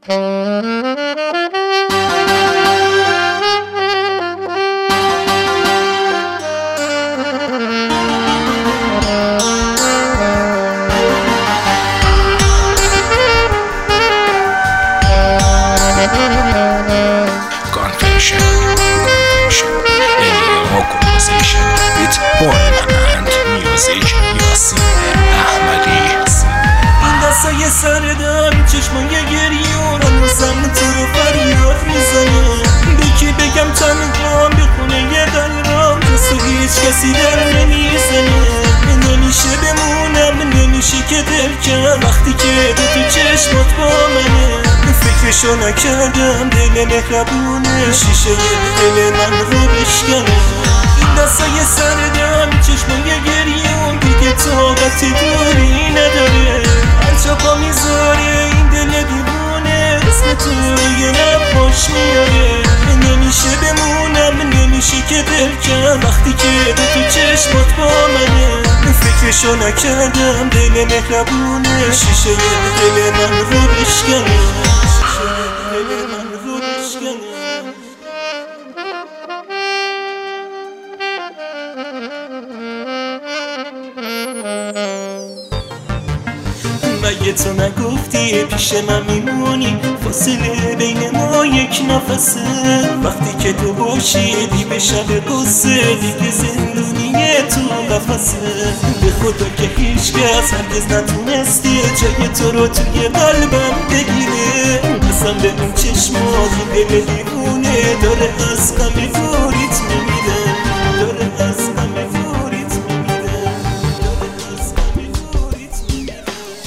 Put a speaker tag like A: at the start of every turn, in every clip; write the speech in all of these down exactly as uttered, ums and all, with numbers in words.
A: Confession, confession, alien or conversation with poem and music. یاسین احمدی.
B: این دستای سردم چشمای گریون هنوزم تو رو فریاد میزنه. به کی بگم تنهام بخونه یه قلبم جز تو هیچ کسی در نمیزنه. نمیشه بمونم نمیشه که دل کنم وقتی که دو تو چشمات با منه. فکرشو نکردم دل مهربونه شیشه دل من رو بشکنه. این دستای سردم چشمای گریون دیگه طاقت دوری نداره. هرچا پا میذاره این دل دیوونه اسم تو یه نباش میاره. نمیشه بمونم نمیشه که دل کنم وقتی که دو تو چشمات با منه. فکرشو نکردم دل مهربونه شیشه دل من رو بشکنه. دل من رو بشکنه. مگه تو نگفتی پیش من میمونی فاصله بین ما یک نفسه. وقتی که تو باشی دی به شب قصه دیگه زندونیه تو قفسه. به خدا که هیچ کس هرگز نتونستی جای تو رو توی قلبم بگیره. قسم به اون چشمات دل دیوونه داره از غم فوریت میمیره. داره از غم فوریت میمیره. داره از غم فوریت میمیره.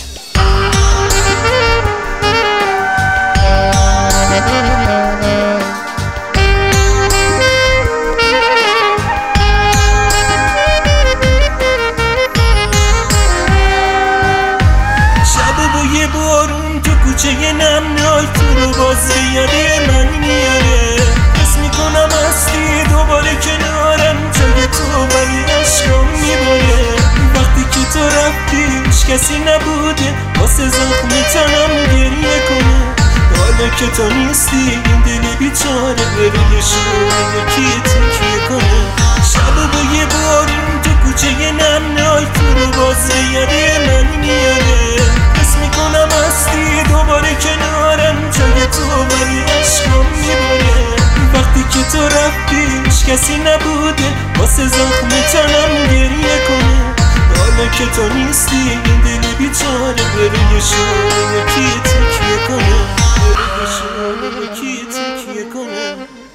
B: کوچه نمنای تو رو باز به یاد من میاره. حس میکنم هستی دوباره کنارم جای تو ولی عشقم میباره. وقتی که تو رفتی هیچ کسی نبوده واسه زخم تنم گریه کنه. حالا که تو نیستی این دل بیچاره بروی شوره یکی تکیه کنه. شب و با یه بارون تو کوچه نمنای تو رو باز به یاد من میاره. حس میکنم هستی دوباره کنارم جای تو ولی عشقم میباره. وقتی که تو رفتی هیچ کسی نبوده واسه زخم تنم گریه کنه. حالا که تو نیستی این دل بیچاره بروی شوره یکی تکیه کنه. بروی شوره یکی تکیه کنه.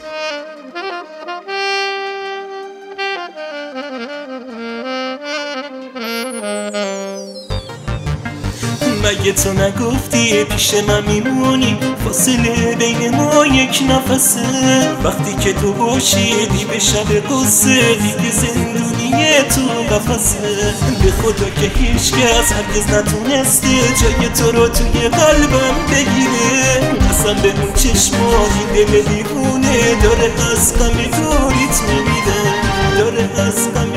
B: مگه تو نگفتی پیش من میمونی فاصله بین ما یک نفسه. وقتی که تو باشی دی به شب قصه دیگه زندونیه تو قفسه. به خدا که هیچ کس هرگز نتونسته جای تو رو توی قلبم بگیره. قسم به اون چشمات دل دیوونه داره از غم فوریت میمیره. داره از غم